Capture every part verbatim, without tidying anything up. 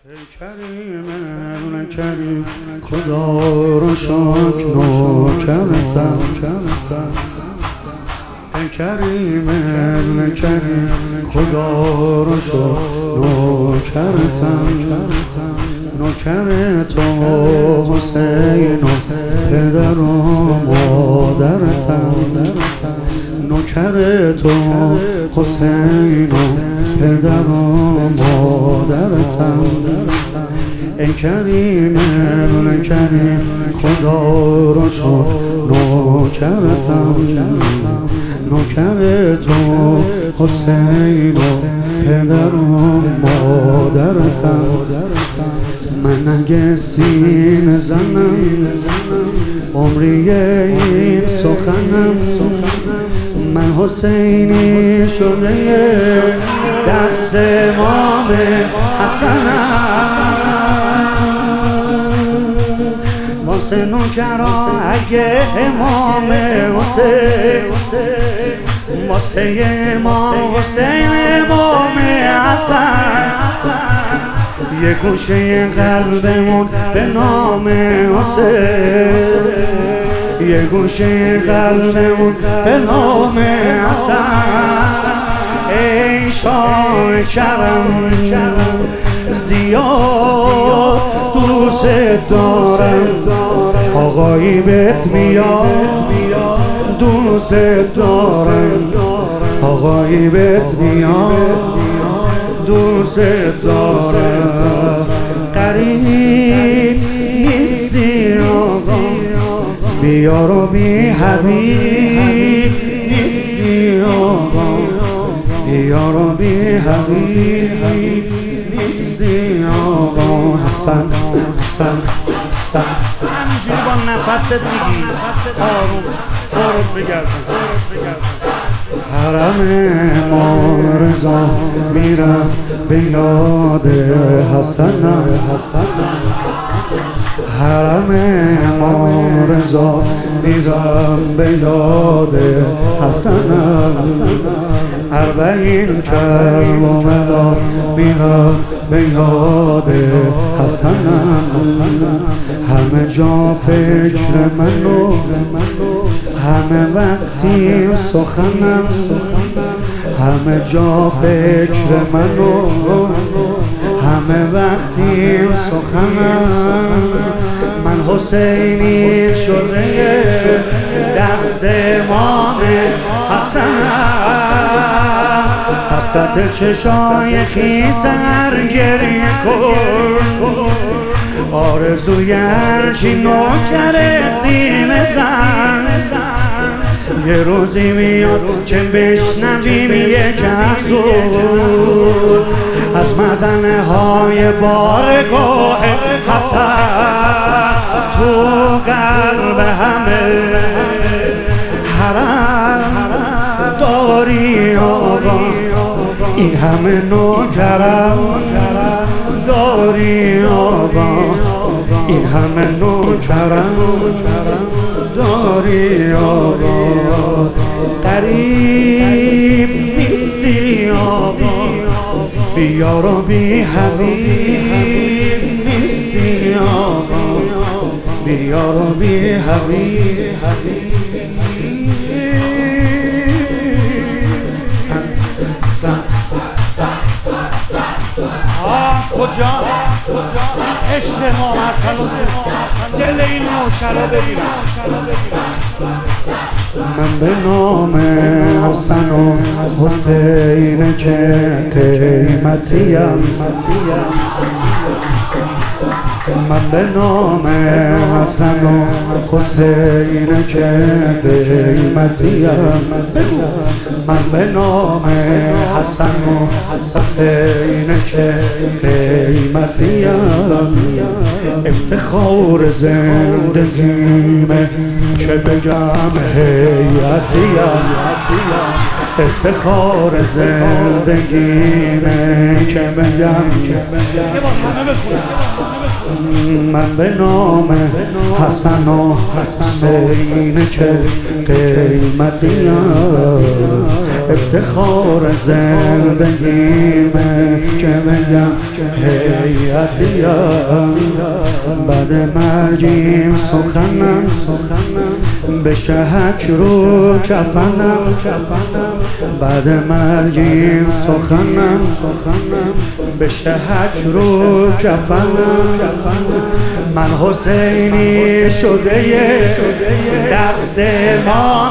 ای کریم ابن کریم خدا رو شکر نوکرتم. ای کریم ابن کریم خدا رو شکر نوکرتم. نوکر تو حسین و پدر و مادرتم. نوکر تو حسین و پدر و مادرتم. ای کریم ابن کریم خدا رو شکر نوکرتم. نوکر تو حسین و پدر و مادرتم. من اگه سین زنم عمری این سخنم، من حسینی شده دست امام حسنم. واسه نوکرا اگه امام حسین، واسه امام حسین امام حسن، یه گوشه قلبمون به نام حسین، یه گوشه قلبمون به نام حسن. ای شاه کرم زیاد دوست دارم، آقایی بهت میاد دوست دارم، آقایی بهت میاد دوست دارم. قریب نیستی آقا، بیار و بی حبیب نیستی آقا، بیار و بی حبیب نیستی آقا. حسن حسن حسن همینجوری با نفست میگی آروم آروم بگردن. حرم امام رضا میرم به یاد حسنم. حرم امام رضا میرم به یاد حسنم. اربعین کربلا میرم به یاد حسنم. همه جا فکر منو، همه وقتی سخنم، همه جا فکر منو، همه وقتی سخنم. من حسینی شده دست امام حسنم. حسرت چشای خیس هر گریه کن، آرزوی هرچی نوکر سینه زن. یه روزی میاد که بشنویم یک افزون از مزنه های بارگاه حسن تو قلب همه حرم داری آقا. این همه نوکرم داری آقا، این همه نوکرم داری آقا. قریب نیستی آقا، بیار و بی حبیب نیستی آقا، بیار و بی حبیب. کجا؟ اجتماع حسن دل این نوکرا بگیرم. من به نام حسن و حسین که قیمتیم، من به نام حسن و حسین که قیمتیم، من به نام حسن و حسین که قیمتیم. افتخار زندگیمه که بگم حیاتیم، افتخار زندگیمه که بگم. من به نام حسن و حسین که قیمتیم، افتخار زندگیمه که بگم هیئتیم بعد مرگیم سخنم به شهک رو کفنم بعد مرگیم سخنم به شهک رو کفنم من حسینی شده دست امام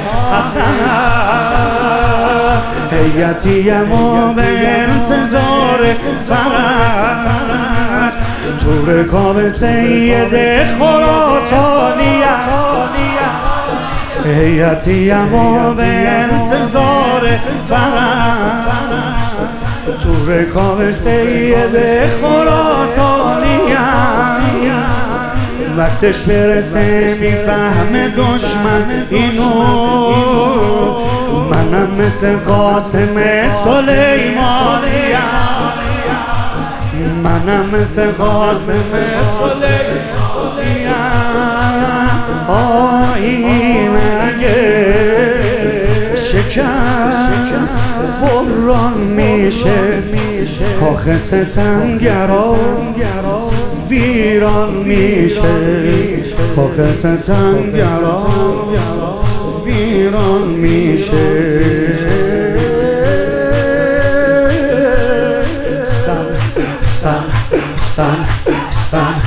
حسنم هیئتیم و به انتظار فرج تو رکاب سید خراسانیه هیئتیم و به انتظار فرج تو رکاب سید خراسانیه وقتش برسه میفهمه دشمن اینو منم مثل قاسم سلیمانیم منم مثل قاسم سلیمانیم آیین اگه شکست بران میشه کاخ ستمگرا ویران میشه کاخ ستمگرا ویران میشه سن سن سن سن